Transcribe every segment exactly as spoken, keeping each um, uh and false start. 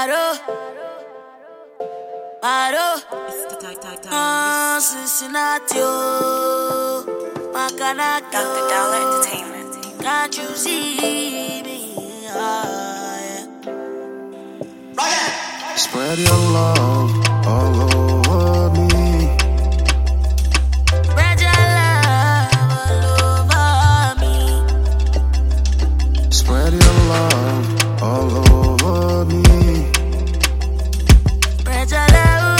Paro, Paro, ah, Cincinnati, Macanaki, Doctor Dollar Entertainment. Can't you see me? Ah, yeah. Spread your love all over me. Spread your love all over me. Spread your love all over me. Spread your love.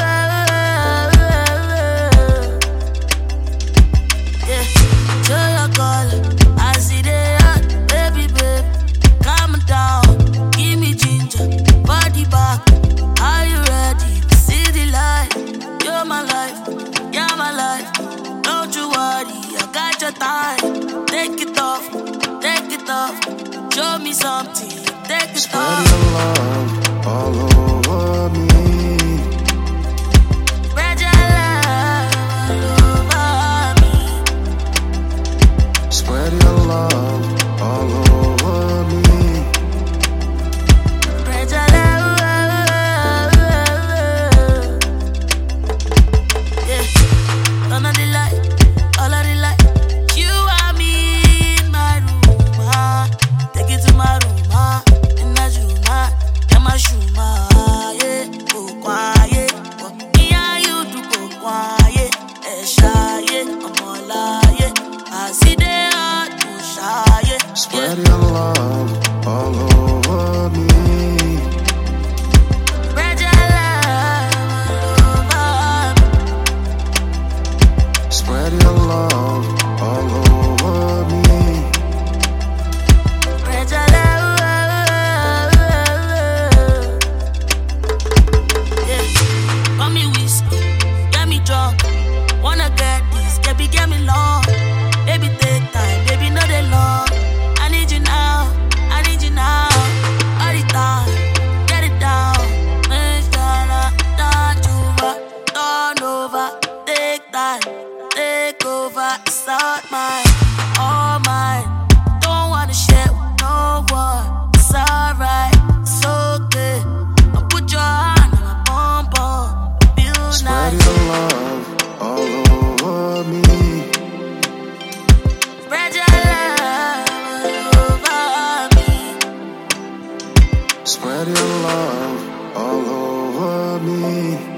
Yeah, show your color. I see the hot, baby, babe. Calm down, give me ginger, body back. Are you ready to see the light? You're my life, you're my life. Don't you worry, I got your time. Take it off, take it off. Show me something, take it Spread off. your love all over me. Spread your love all over me. Spread your love all over me. Spread your love. Yeah, turn on the light, all of the light. You and me in my room, ah. Take it to my room, ah. In a room, ah. Yeah, my shoe, ah. Yeah, go quiet. Oh, me and you do go quiet. Eh, shy, yeah, I'm all lying. I see the heart to shy, yeah. Spread your love all over me. Spread your love all over me. Spread your love all over me. Spread your love. Yeah, call me whiskey, get me drunk. Wanna get this, baby, get me long. Baby, take time, baby, no they long. I need you now, I need you now. All the time, get it down. Make sure don't over, turn over. Take time, take over. It's all mine, all mine. Don't wanna share with no one. It's alright, it's okay. I put your hand on my bum bum. Feel Spread nice. your love all over me. Spread your love all over me. Spread your love all over me.